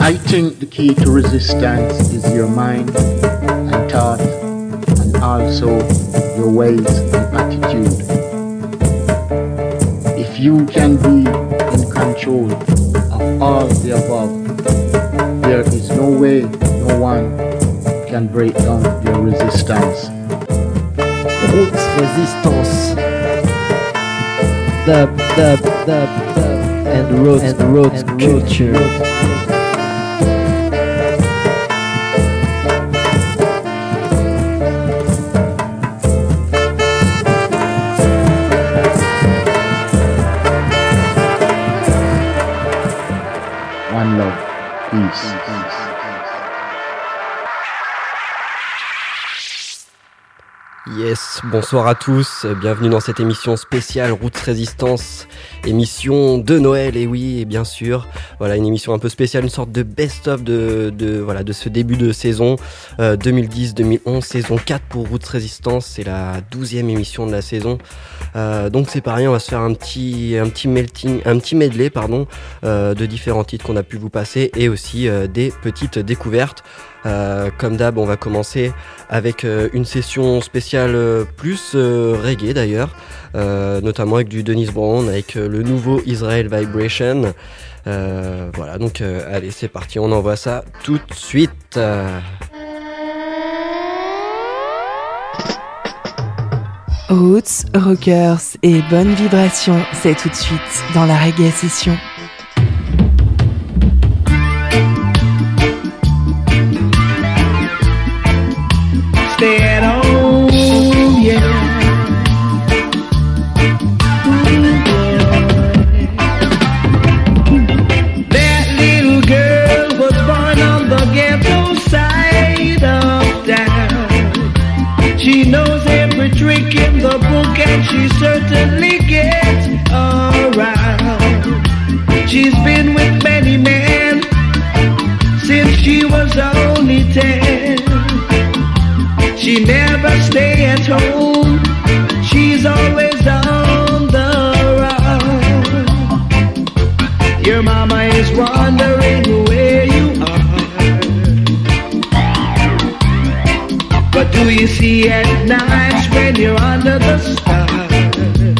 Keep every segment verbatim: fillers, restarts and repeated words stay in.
I think the key to resistance is your mind and thought, and also your ways and attitude. If you can be in control of all the above, there is no way no one can break down your resistance. Roots Resistance. Dub, dub, dub, dub, and roots, and roots and culture. Roots. One love, peace. Yes, bonsoir à tous, bienvenue dans cette émission spéciale Roots Resistance, émission de Noël, et oui, et bien sûr, voilà, une émission un peu spéciale, une sorte de best-of de, de, voilà, de ce début de saison euh, deux mille dix deux mille onze, saison quatre pour Roots Resistance, c'est la douzième émission de la saison, euh, donc c'est pareil, on va se faire un petit, un petit melting, un petit medley, pardon, euh, de différents titres qu'on a pu vous passer, et aussi euh, des petites découvertes. Euh, comme d'hab, on va commencer avec euh, une session spéciale euh, plus euh, reggae d'ailleurs, euh, notamment avec du Dennis Brown, avec euh, le nouveau Israel Vibration. Euh, voilà, donc euh, allez, c'est parti, on envoie ça tout de suite. Euh... Roots, rockers et bonnes vibrations, c'est tout de suite dans la reggae session. Stay at home, yeah. That little girl was born on the ghetto side of town. She knows every trick in the book and she certainly gets around. She's been with many men since she was only ten. She never stay at home, she's always on the run. Your mama is wondering where you are. What do you see at night when you're under the stars?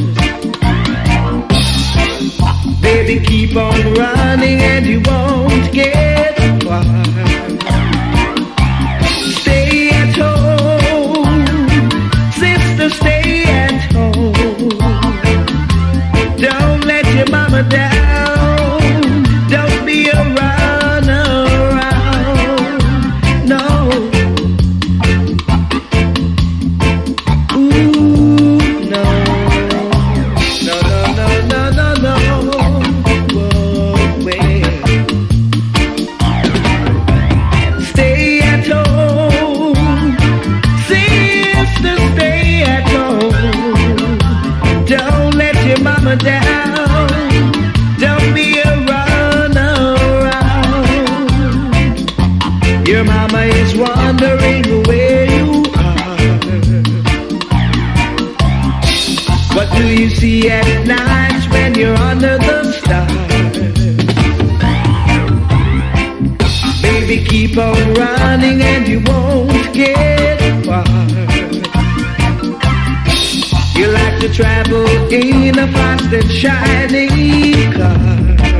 Baby, keep on running and you won't get far. Stay at home, stay at home. Don't let your mama down. Don't be a runner around. No. Ooh, no. No, no, no, no, no, no. Whoa, well. Stay at home. Sister, stay at home. Don't let your mama down. Don't be a runner around. Your mama is wondering where you are. What do you see at night when you're under the stars? Baby, keep on running and you won't get far. You like to travel in a fast and shiny car.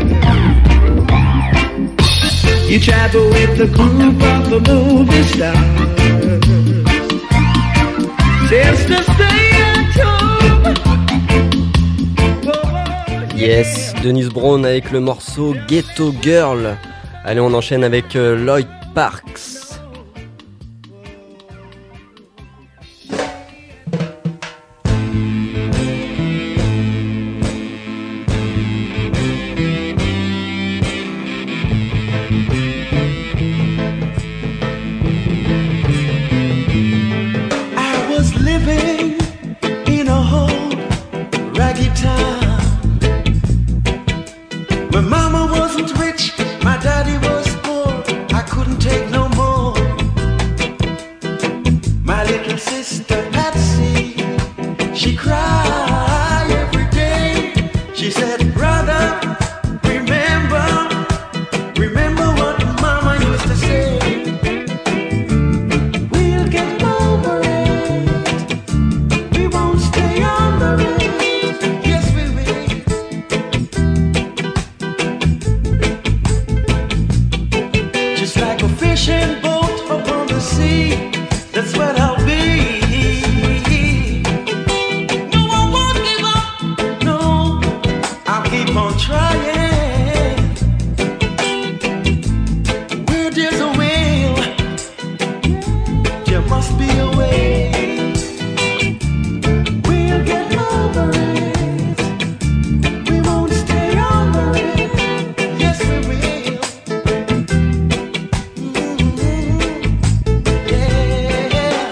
You travel with the group of the movie stars. Sister, stay at home. Oh, yeah. Yes, Dennis Brown avec le morceau Ghetto Girl. Allez, on enchaîne avec euh, Lloyd Parks. She said, brother, remember, remember what crying. Where there's a will, there must be a way. We'll get over it. We won't stay under it. Yes, we will. Mm-hmm. Yeah.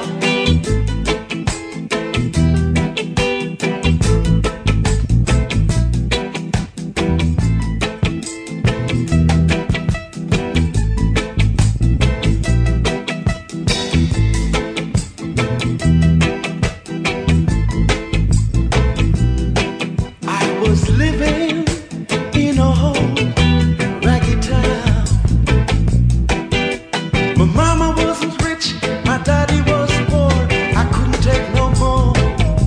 I was living in a home, raggy town. My mama wasn't rich, my daddy was poor. I couldn't take no more.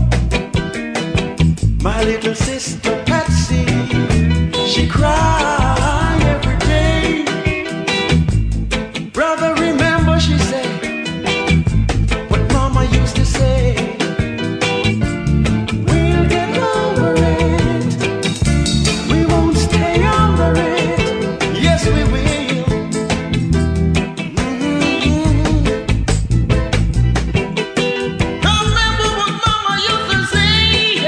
My little sister Patsy, she cried every day. Brother, remember, she said, what mama used to say. We'll get over it. We won't stay under it. Yes, we will. Mm-hmm. Remember what mama used to say.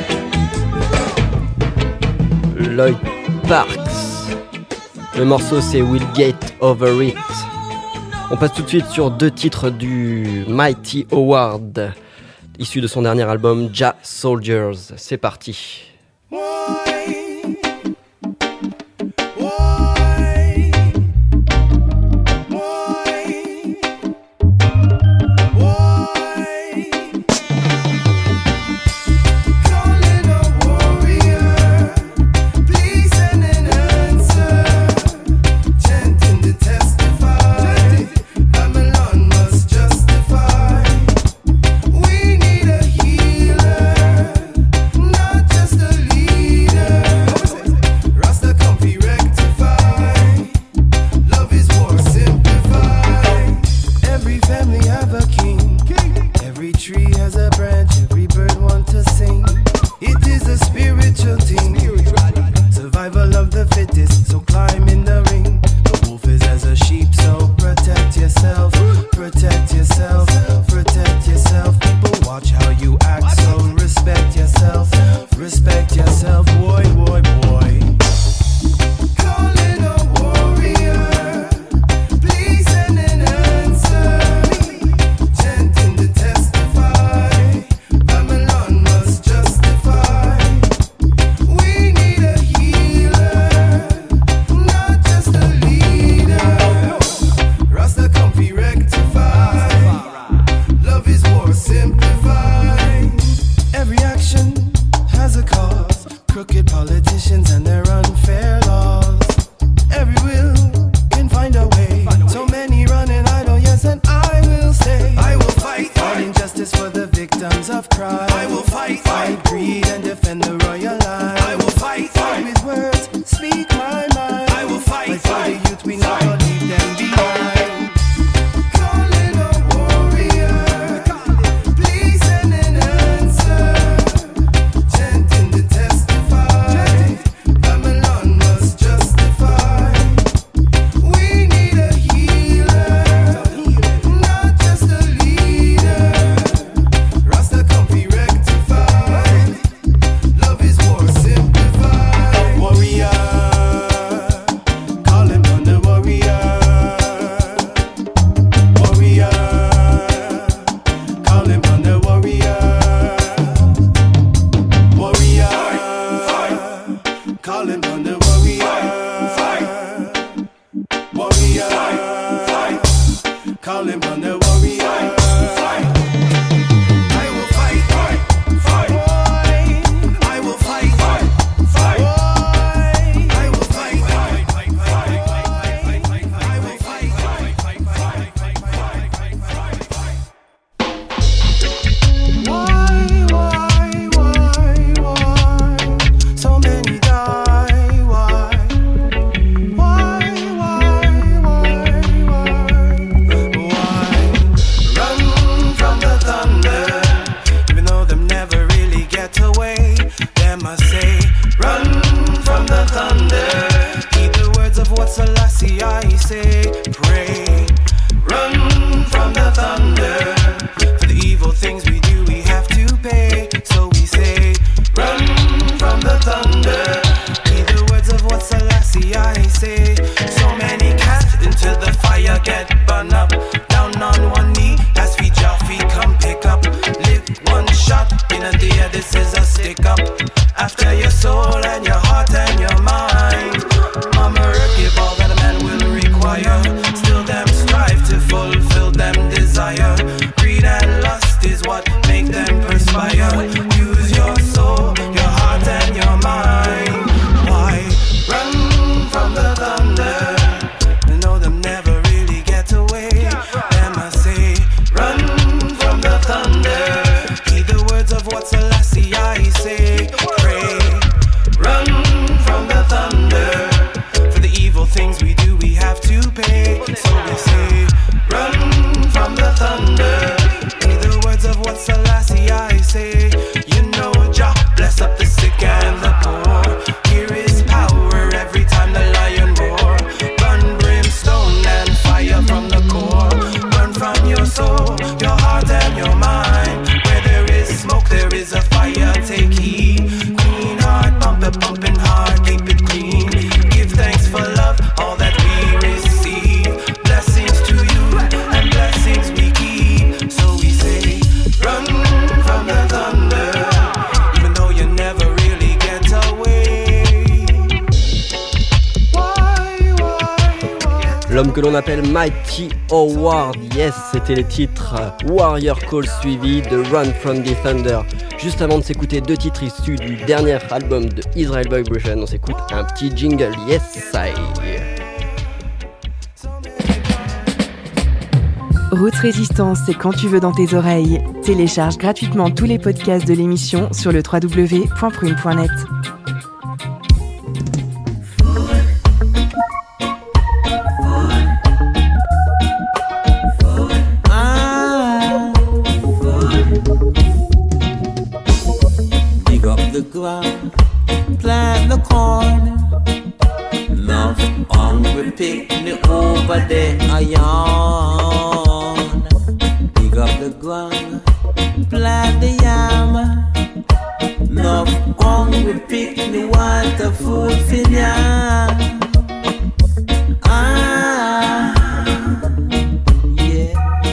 Yeah. Lloyd Parks. Le morceau c'est We'll Get Over It. On passe tout de suite sur deux titres du Mighty Howard, issus de son dernier album Jah Soldiers. C'est parti. l'homme que l'on appelle Mighty Howard. Yes, c'était les titres Warrior Call suivi de Run From The Thunder. Juste avant de s'écouter deux titres issus du dernier album de Israel Vibration, on s'écoute un petit jingle. Yes, I. Roots Résistance, c'est quand tu veux dans tes oreilles. Télécharge gratuitement tous les podcasts de l'émission sur le w w w point prune point net. Plant the corn, love hungry picnic over there, I yawn. Dig up the ground, plant the yam, love hungry picnic want the food for ya. Ah, yeah.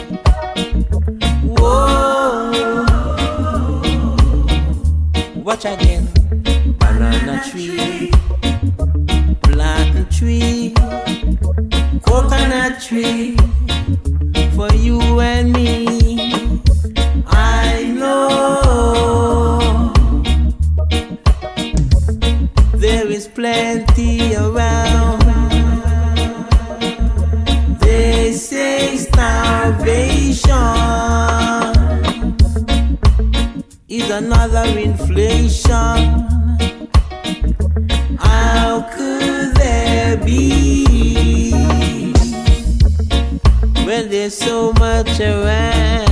Whoa, watch again. Banana tree, plantain tree, coconut tree, for you and me. I know there is plenty around. They say starvation is another inflation. How could there be when there's so much around?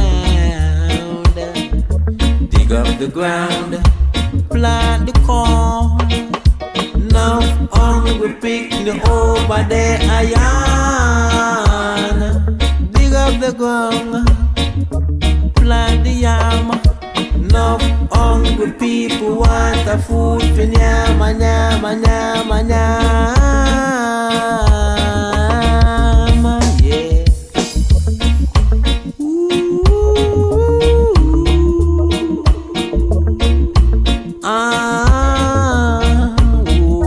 Dig up the ground, plant the corn. Now on we pick the over there iron. Dig up the ground, plant the yam. Enough hungry people want a food for nyama, nyama, nyama, nyama, yeah. Ooh, ah, ooh.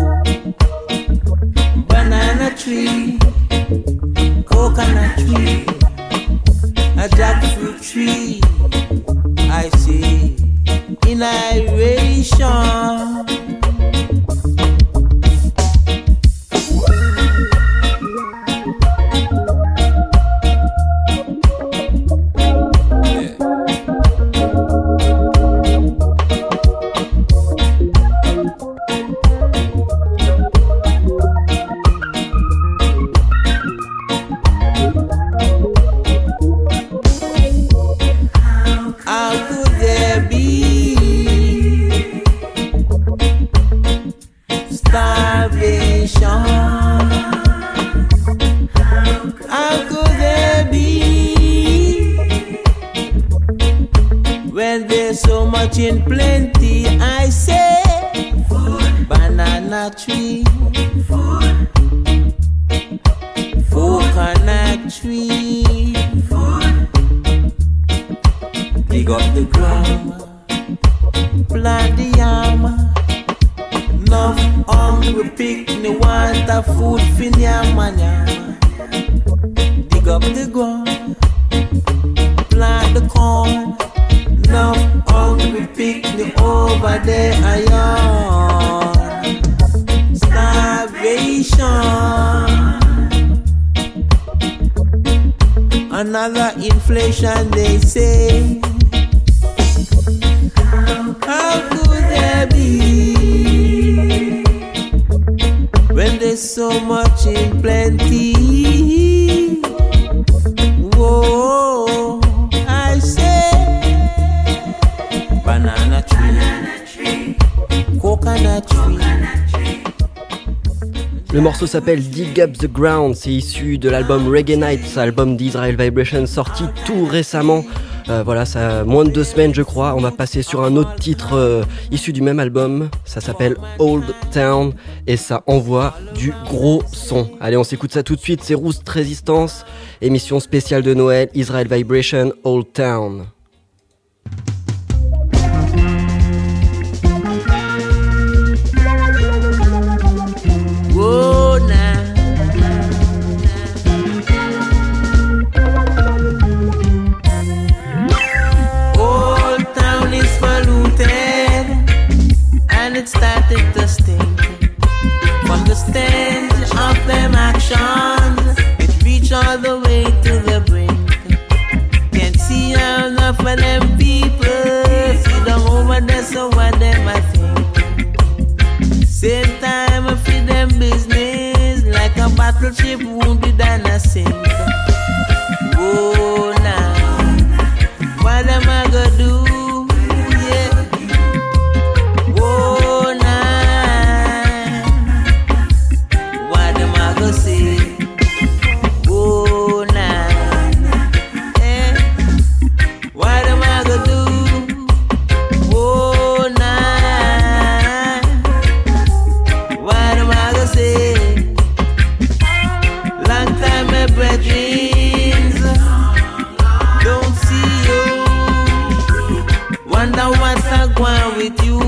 Banana tree, coconut tree, a jackfruit tree, I see. Inhalation. How could there be starvation? How could there be when there's so much in plenty? I say banana tree, coconut tree, dig up the ground, plant the yam. Enough hungry picnic want a food for nyama, nyama. Dig up the ground, plant the corn. Enough hungry picnic over there iron. Starvation, another inflation they say. How could there be when there's so much in plenty? Whoa, I say banana tree, coconut tree. Le morceau s'appelle Dig Up The Ground, c'est issu de l'album Reggae Nights, album d'Israel Vibration sorti tout récemment. Euh, voilà, ça a moins de deux semaines je crois. On va passer sur un autre titre euh, issu du même album. Ça s'appelle Old Town et ça envoie du gros son. Allez, on s'écoute ça tout de suite. C'est Roots Résistance, émission spéciale de Noël, Israel Vibration, Old Town. Oh, nah, nah, nah. stench of them actions, it reach all the way to the brink. Can't see how enough of them people see them over there, so what them I think. Same time I feed them business like a battleship wounded and a sink. Oh, nah, what am I gonna do? With you,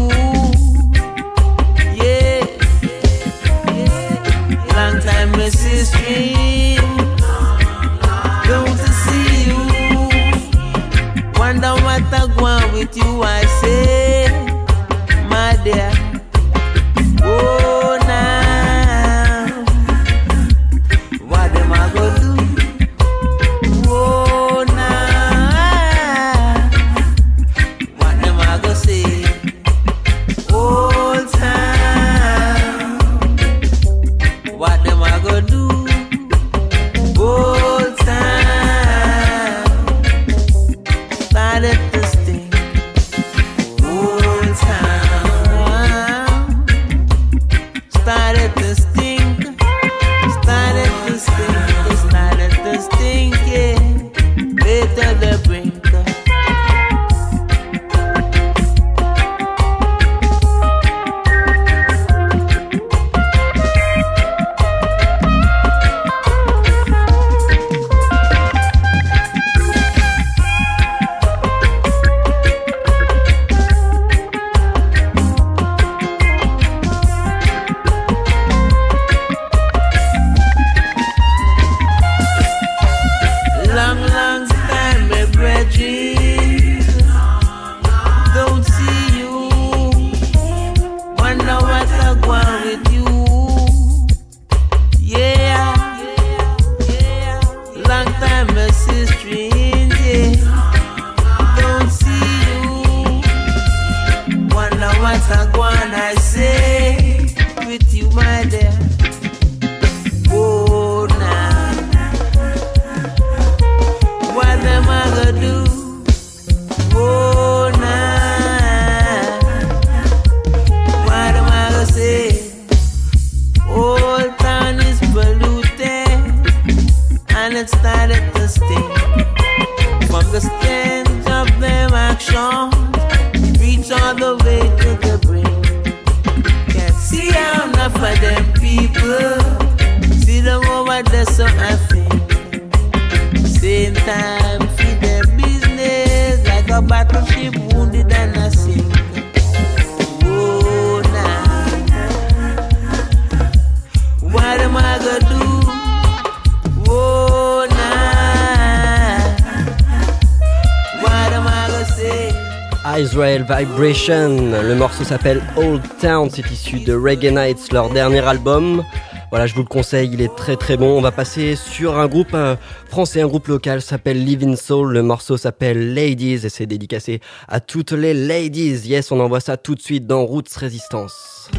yeah, yeah. Long time I see stream, don't see you. Wonder what I want with you, I say, my dear. Oh, now, what am I gonna do? Oh, now, what am I gonna say? Old time, what am I gonna do? Old time, started to stink. Old time, started to stink. Started to stink. Started to stink. Yeah, later the brink. Israel Vibration, le morceau s'appelle Old Town, c'est issu de Reggae Nights, leur dernier album. Voilà, je vous le conseille, il est très très bon. On va passer sur un groupe euh, français, un groupe local, s'appelle Living Soul. Le morceau s'appelle Ladies et c'est dédicacé à toutes les ladies. Yes, on envoie ça tout de suite dans Roots Résistance.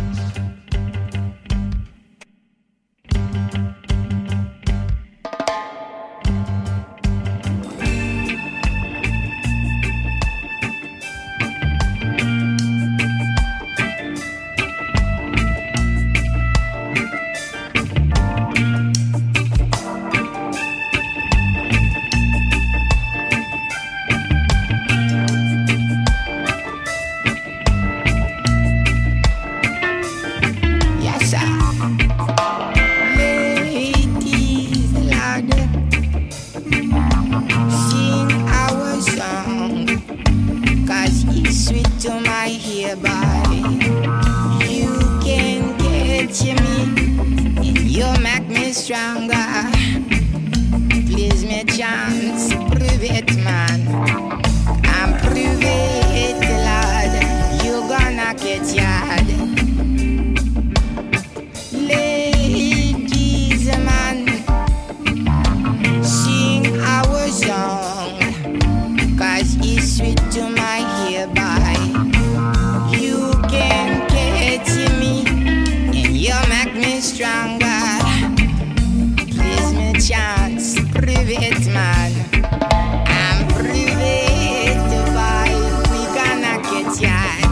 Stronger, please me chance, prove it, man. I'm prove it, Lord. You gonna get yard. stronger. Please me chance, prove it, man. I'm prove it, boy. We gonna get yard.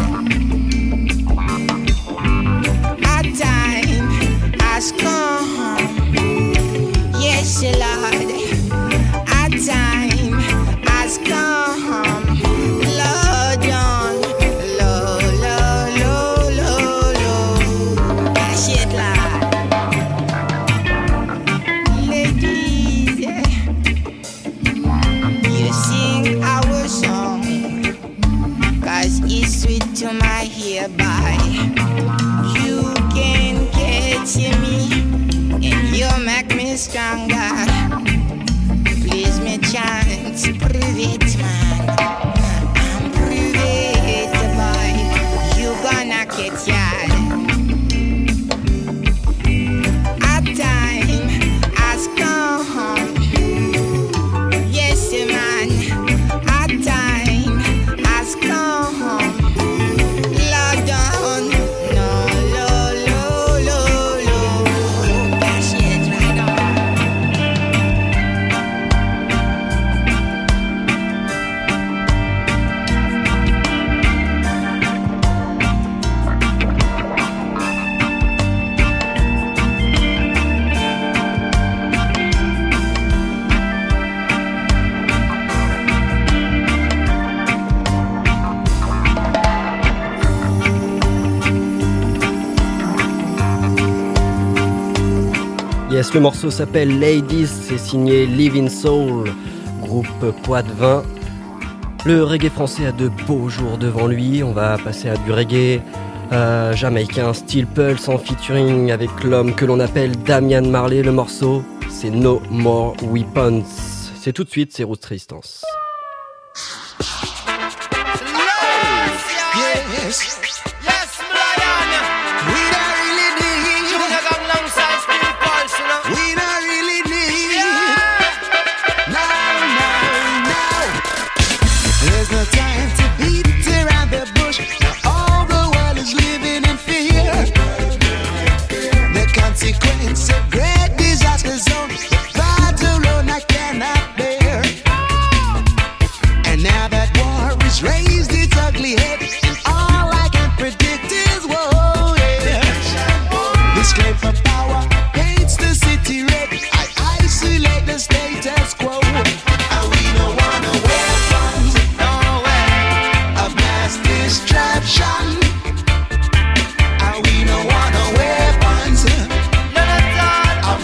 Our time has come. Yes, Lord. Our time has come. Lord, on. Low, low, low, low, low. Cash it, Lord. Ladies, you sing our song, 'cause it's sweet to my ear, boy. You can catch me, and you make me stronger. Please me chance, prove it, man. I'm prove it, boy. You gonna get yard. Our time has come. Yes, man. Our time has come. Lord, down. No, low, low, low, low. Cash it right on. Yes, le morceau s'appelle Ladies, c'est signé Living Soul, groupe Poitvin. Le reggae français a de beaux jours devant lui. On va passer à du reggae euh, jamaïcain, Steel Pulse en featuring avec l'homme que l'on appelle Damian Marley. Le morceau, c'est No More Weapons. C'est tout de suite, c'est Roots Resistance. Yes, yes, Brian. We don't really need you. We got alongside Steel Pulse, you know. We don't really need you. No, no, no. There's no time to beat around the bush. Now all the world is living in fear. The consequence of great disaster zone. The battle alone I cannot bear. And now that war is raised its ugly head. All I can predict is woe, yeah. This claim for power paints the city red. I isolate the status quo. And we don't want no weapons, no way of mass destruction. And we don't want no weapons, none at all, of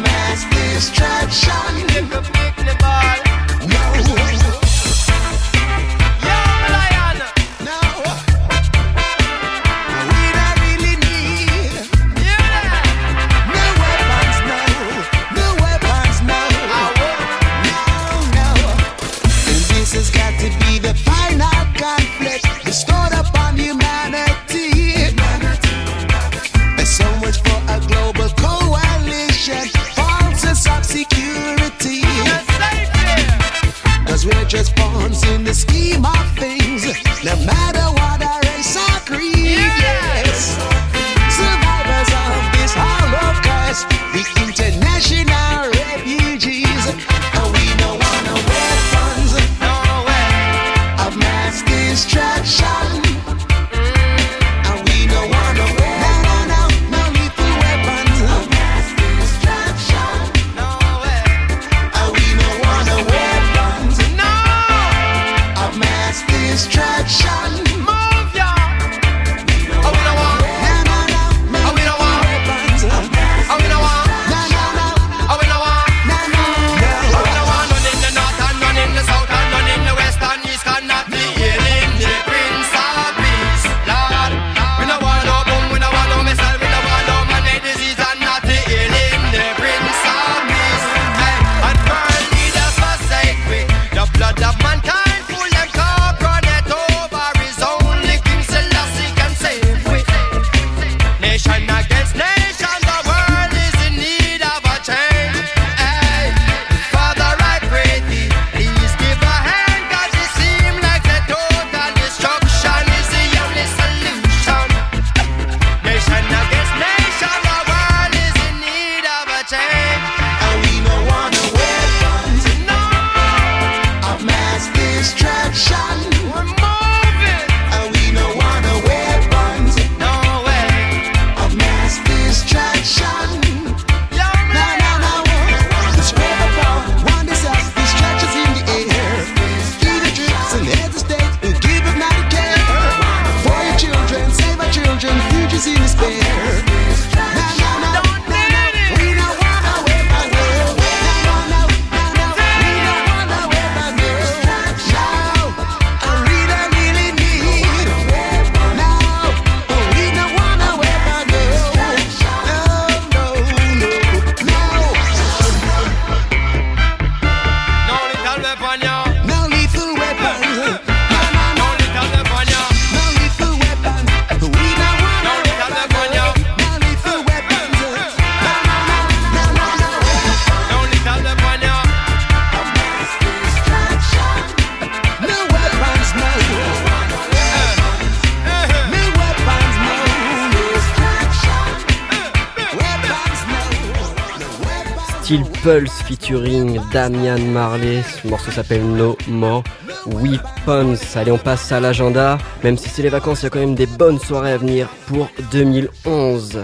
Steel Pulse featuring Damian Marley. Ce morceau s'appelle No More Weapons. Allez, on passe à l'agenda. Même si c'est les vacances, il y a quand même des bonnes soirées à venir pour deux mille onze.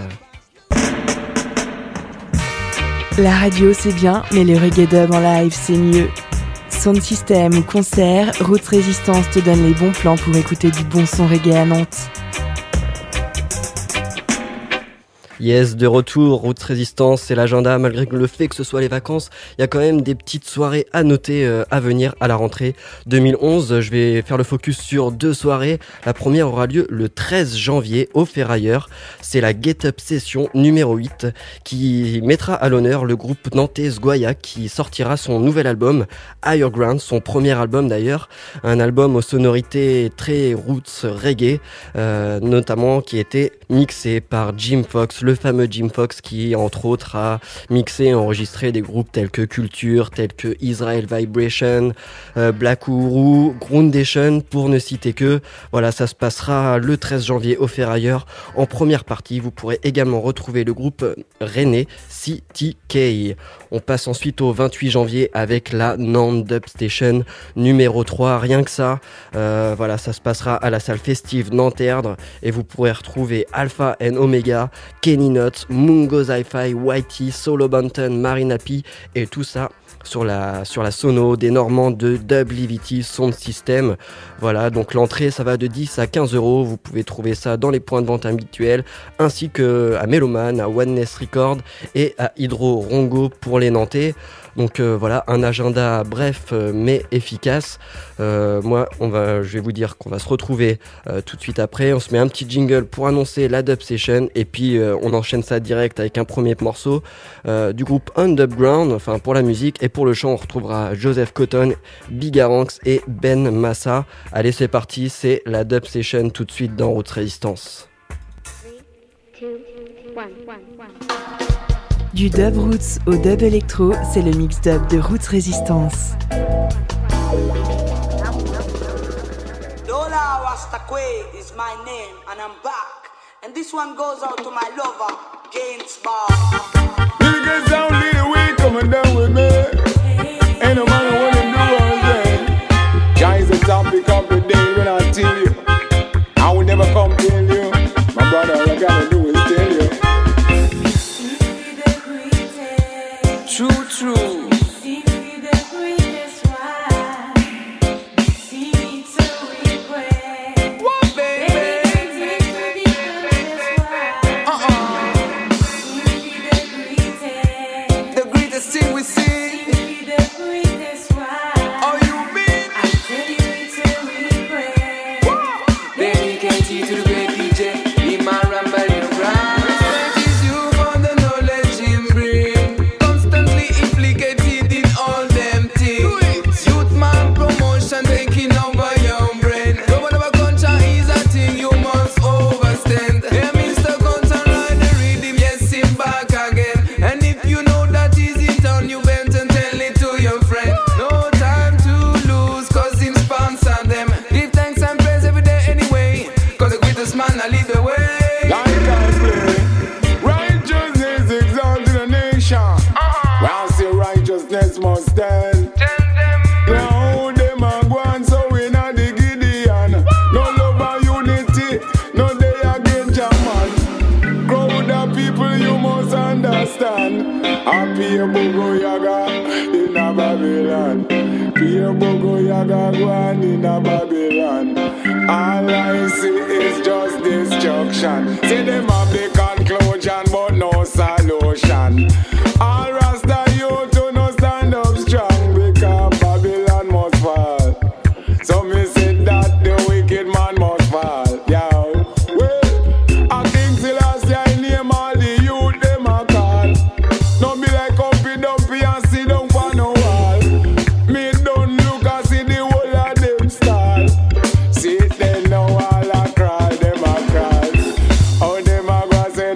La radio c'est bien, mais le reggae dub en live c'est mieux. Sound system ou concert, Roots Resistance te donne les bons plans pour écouter du bon son reggae à Nantes. Yes, de retour, Roots Resistance, c'est l'agenda. Malgré le fait que ce soit les vacances, il y a quand même des petites soirées à noter euh, à venir à la rentrée deux mille onze. Je vais faire le focus sur deux soirées. La première aura lieu le treize janvier au Ferrailleur. C'est la Get Up Session numéro huit qui mettra à l'honneur le groupe nantais Goya qui sortira son nouvel album Higher Ground, son premier album d'ailleurs. Un album aux sonorités très roots reggae, euh, notamment qui était mixé par Jim Fox, le fameux Jim Fox qui entre autres a mixé et enregistré des groupes tels que Culture, tels que Israel Vibration, euh, Black Uhuru, Groundation pour ne citer que. Voilà, ça se passera le treize janvier au Ferrailleur. En première partie, vous pourrez également retrouver le groupe rennais C T K. On passe ensuite au vingt-huit janvier avec la Nantes Dub Station numéro trois. Rien que ça, euh, voilà, ça se passera à la salle festive Nanterre et vous pourrez retrouver Alpha and Omega, Kenny Nuts, Mungo Zi-Fi, Whitey, Solo Banton, Marina P et tout ça sur la, sur la sono des Normands de Dublivity Sound System. Voilà, donc l'entrée ça va de dix à quinze euros. Vous pouvez trouver ça dans les points de vente habituels ainsi que à Meloman, à Oneness Record et à Hydro Rongo pour les Nantais. Donc euh, voilà, un agenda bref euh, mais efficace. Euh, moi, on va, je vais vous dire qu'on va se retrouver euh, tout de suite après. On se met un petit jingle pour annoncer la Dub Session et puis euh, on enchaîne ça direct avec un premier morceau euh, du groupe Underground. Enfin pour la musique et pour le chant, on retrouvera Joseph Cotton, Bigaranx et Ben Massa. Allez, c'est parti, c'est la Dub Session tout de suite dans Roots Resistance. Du dub roots au dub électro, c'est le mix dub de Roots Resistance. Dola Rastakwe is my name and I'm back. And this one goes out to my lover, Gaines Bar. Niggas only the way coming down with me. Ain't no matter what them do all day. Jah is the topic of the day when I tell you. I will never come tell you. My brother, all I gotta do is tell you. True, true. What, baby? Uh-uh. The greatest thing we see. Oh, you mean? Dedicate to the great D J, Iman Rambali Brown. Respect is you for the knowledge him bring. Constantly implicated in all them things. Youth man promotion taking over your brain. No one ever culture is a thing you must overstand. Hey, Mister Gunter, ride the rhythm, yes, him back again. And if you know that is it on you bent and tell it to your friend. No time to lose, cause him sponsor them. Give thanks and praise every day anyway. Cause the greatest man I lead the way. Like I play, righteousness exalted the nation. Uh-huh. Well, say righteousness must stand. Now them a go on, so we not the Gideon. No love and unity, no day against your man. Crowd of people you must understand. Happy Bogo Yaga in a Babylon. Pierre Bogo Yaga go on in a Babylon. All I see is just destruction. See them have the conclusion but no solution. All Rasta you to no stand up strong because Babylon must fall. So me say that the wicked man must fall. Yo, well, I think till last year I name all the youth them a call. No be like Humpy Dumpy and sit down for no wall. Me don't look and see the whole of them stall. See them now all a crawl, them a crawl. How them a go say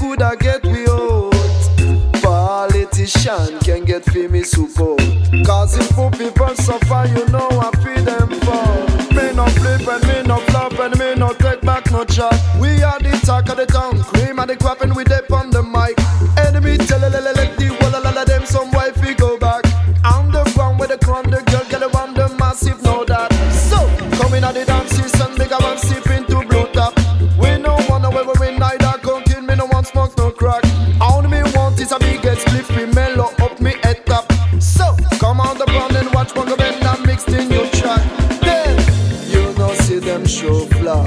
coulda get we out. Politician can get for me support. Cause if poor people suffer, you know I feel them fall. Me no flip and me no flop and me no take back no chat. We are the talk of the town, cream and the crap and we dip on the mic. Enemy tell a let the wall all of them some wifey go back. I'm the ground with the crown, the girl get around the massive, know that. So, coming at the dance season, big I'm sipping to blue top. We no wanna where we win neither cocaine, me no want smoke, no crack. All me want is a big head split, we mellow up me head top. So, come on the brand and watch one go bend and mixed in your track. Then, you know see them show flaw.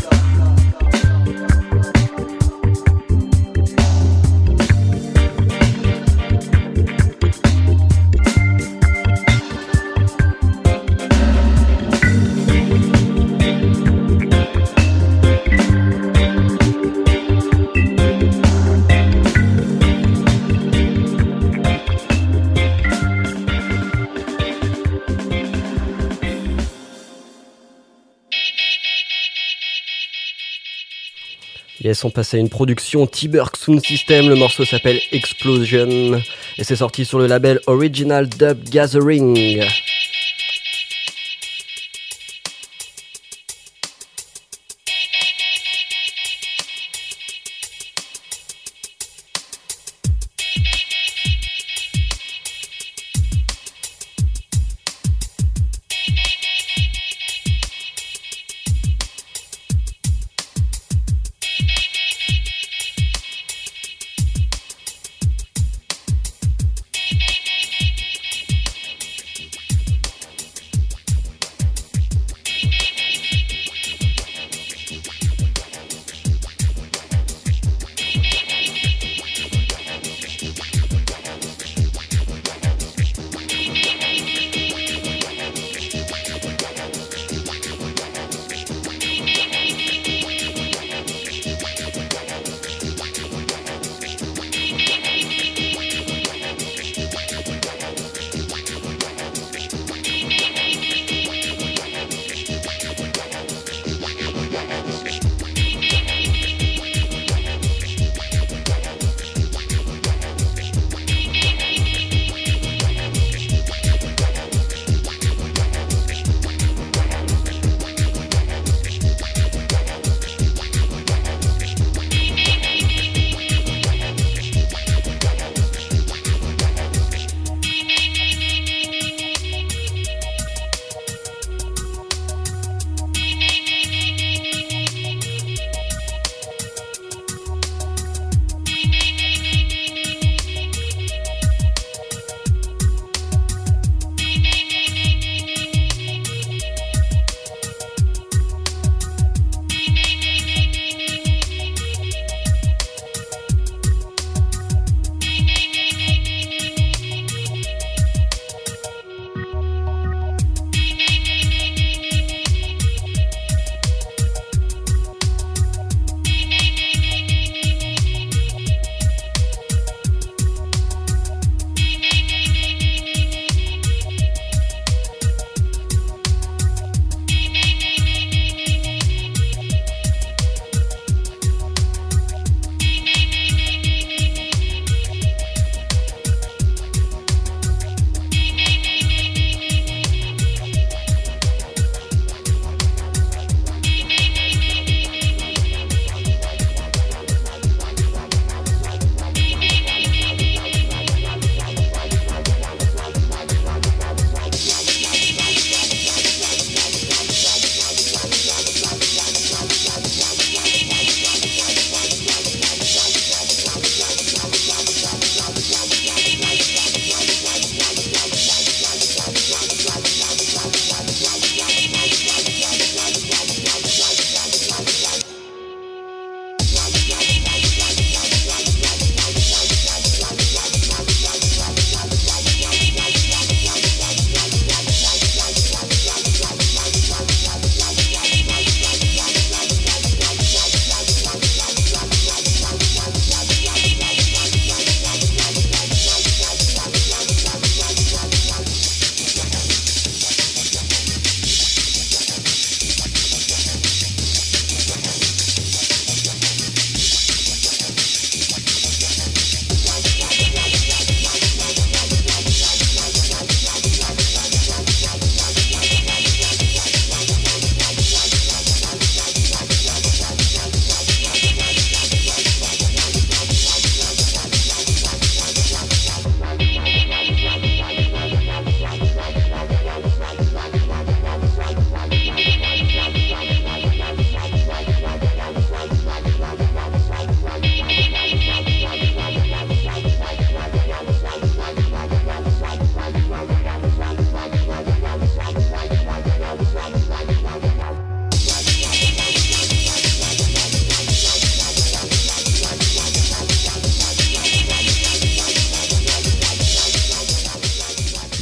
Yes, on passe à une production T-Burg Sound System, le morceau s'appelle Explosion et c'est sorti sur le label Original Dub Gathering.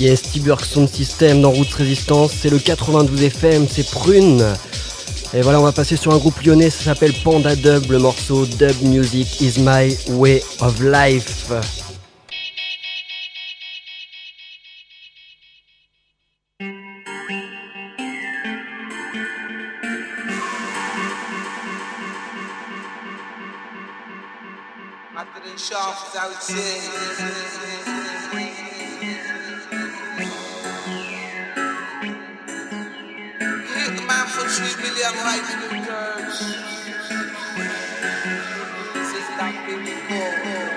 Yes, T-Burg Sound System dans Roots Résistance, c'est le quatre-vingt-douze F M, c'est Prune. Et voilà, on va passer sur un groupe lyonnais, ça s'appelle Panda Dub, le morceau Dub Music is my way of life. Shafts out here. Hit the man for three million likes in the curves. Since that day before.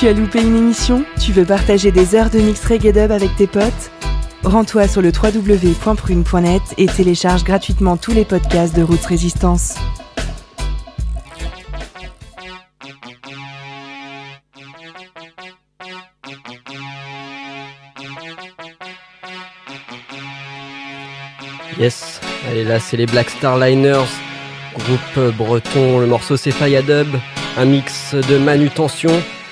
Tu as loupé une émission? Tu veux partager des heures de mix reggae dub avec tes potes? Rends-toi sur le w w w point prune point net et télécharge gratuitement tous les podcasts de Roots Résistance. Yes, allez là c'est les Black Star Liners, groupe breton, le morceau c'est Faya Dub, un mix de Manutention.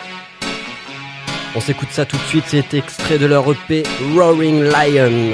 On s'écoute ça tout de suite, c'est extrait de leur E P Roaring Lion.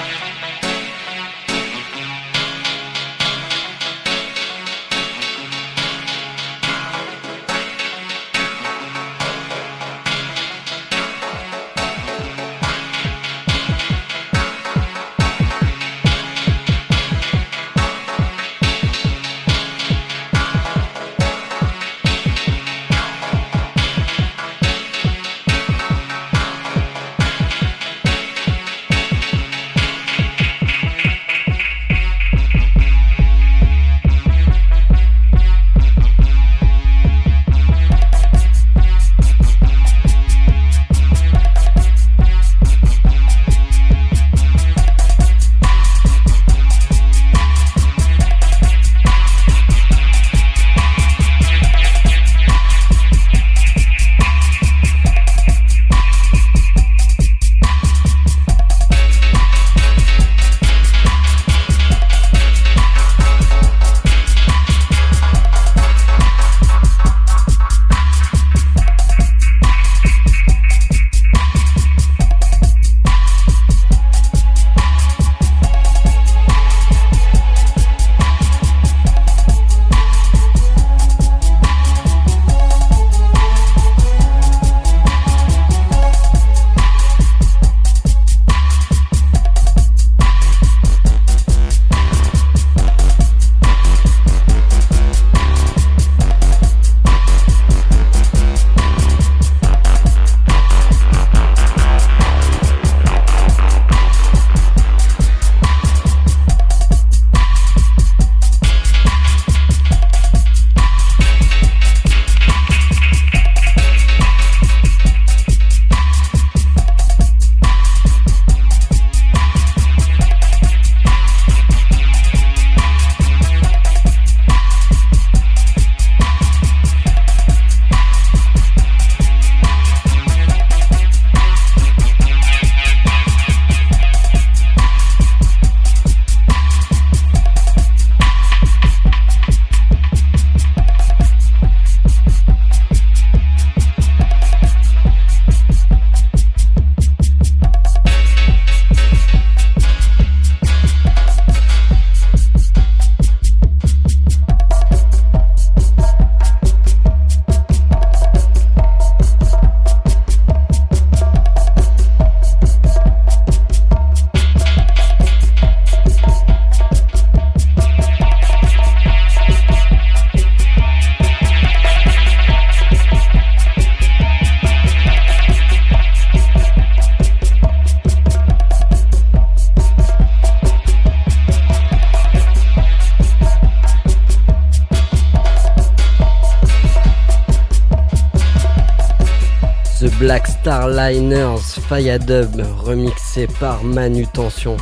Black Star Liners, Faya Dub, remixé par Manutention.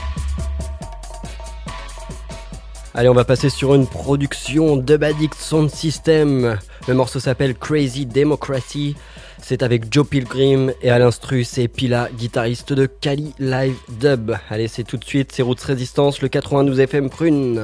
Allez, on va passer sur une production Dub Addict Sound System. Le morceau s'appelle Crazy Democracy. C'est avec Joe Pilgrim et à l'instru, c'est Pila, guitariste de Kali Live Dub. Allez, c'est tout de suite, c'est Roots Résistance, le quatre-vingt-douze F M Prune.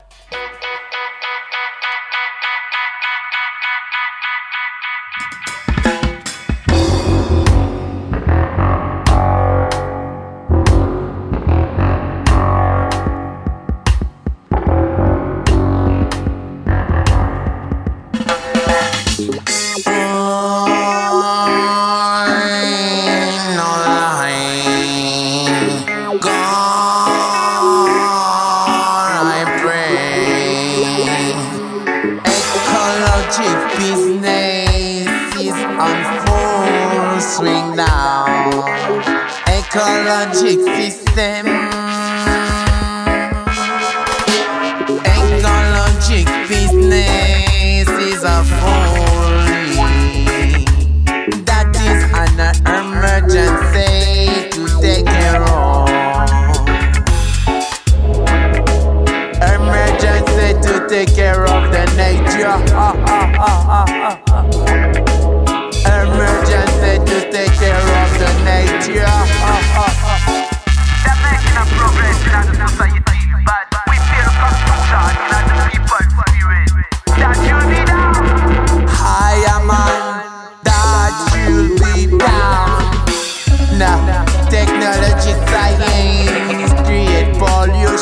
Ecologic system. Ecologic business is a folly. That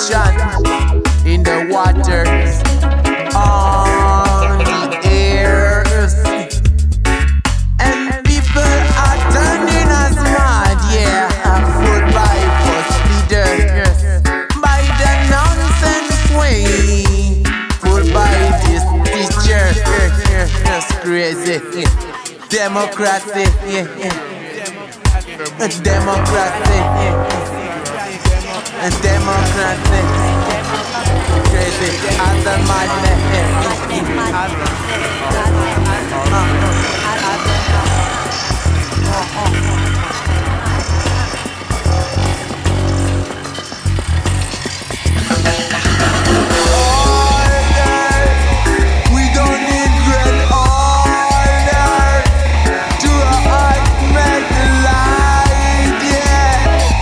ocean, in the waters, on the earth. And people are turning us mad, yeah. Food by first leaders, by the nonsense way. Food by this teacher, that's crazy. Democracy, yeah, yeah. Democracy, yeah. Democracy, crazy as a madness. We don't need great order to make the light, yeah.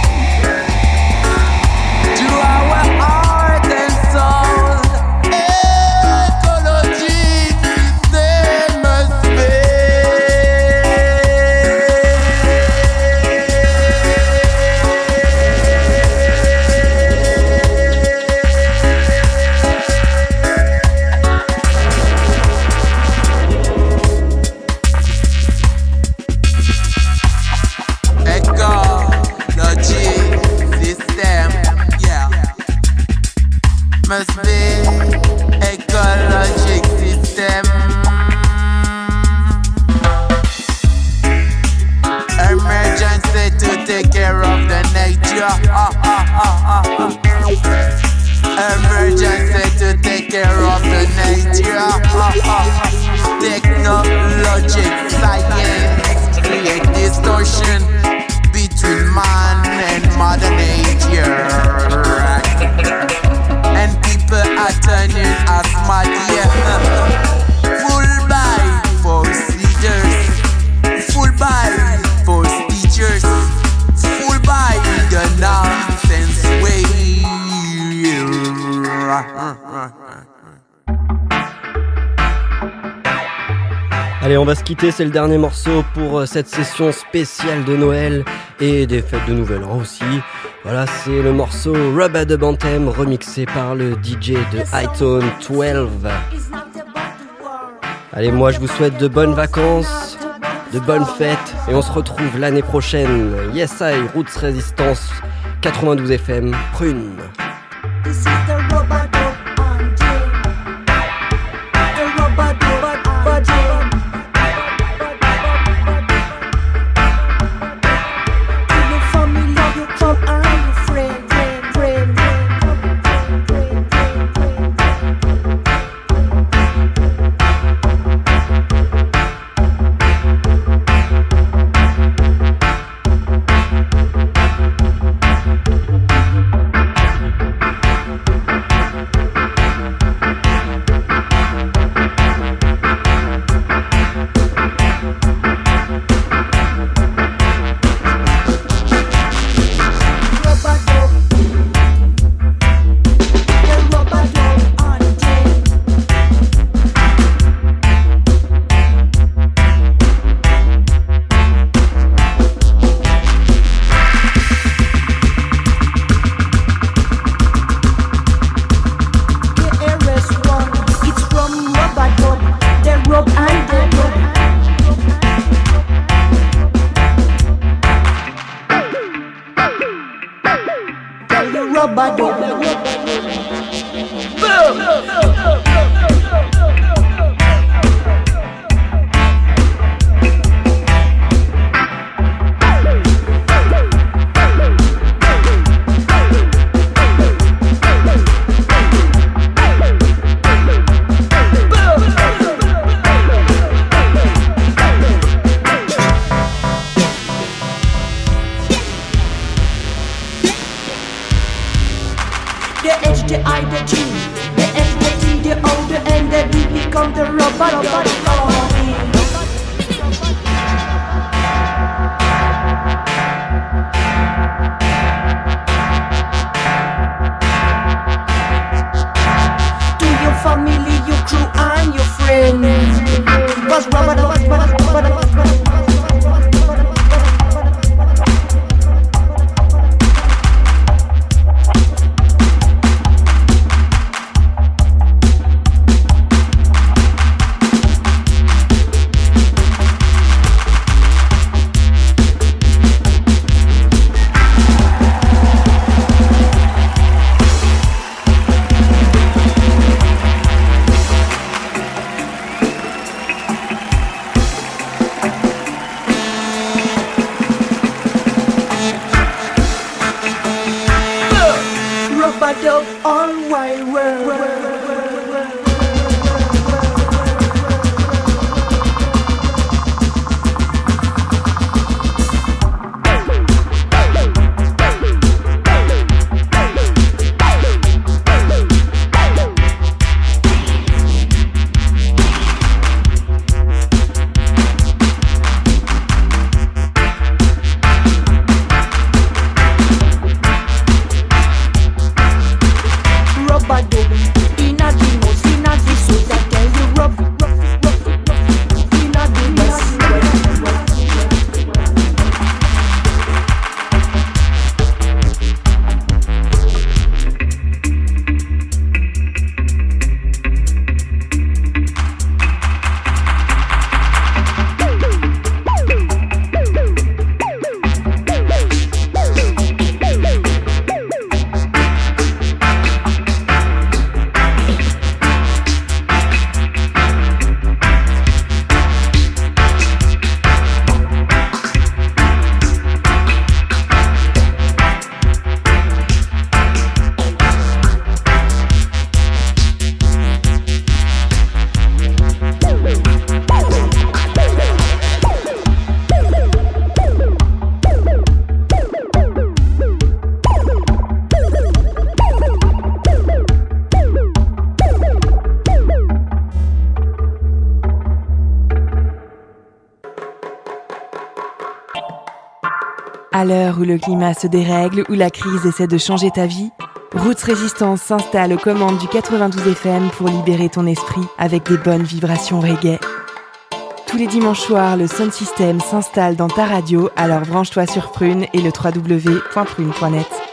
To our heart and soul, ecology system must ecology system, yeah, must be ecologic system. Emergency to take care of the nature. Ah, ah, ah, ah, ah. Emergency to take care of the nature. Ah, ah. Technologic science create distortion between man and mother nature. And people are turning us mad, yeah. Full by false leaders, full by false teachers, full by the nonsense way. Allez, on va se quitter, c'est le dernier morceau pour cette session spéciale de Noël et des fêtes de Nouvel An aussi. Voilà, c'est le morceau Rub-a-Dub Anthem remixé par le D J de Hightone douze. Allez, moi je vous souhaite de bonnes vacances, de bonnes fêtes et on se retrouve l'année prochaine. Yes I, Roots Résistance quatre-vingt-douze F M, Prune. This is the Rub-a-Dub Anthem. The Rub-a-Dub Anthem. To your family, your club and your friend, friend, friend, Rubber dub all wide world. À l'heure où le climat se dérègle, où la crise essaie de changer ta vie, Roots Résistance s'installe aux commandes du quatre-vingt-douze F M pour libérer ton esprit avec des bonnes vibrations reggae. Tous les dimanches soirs, le Sound System s'installe dans ta radio, alors branche-toi sur Prune et le w w w point prune point net.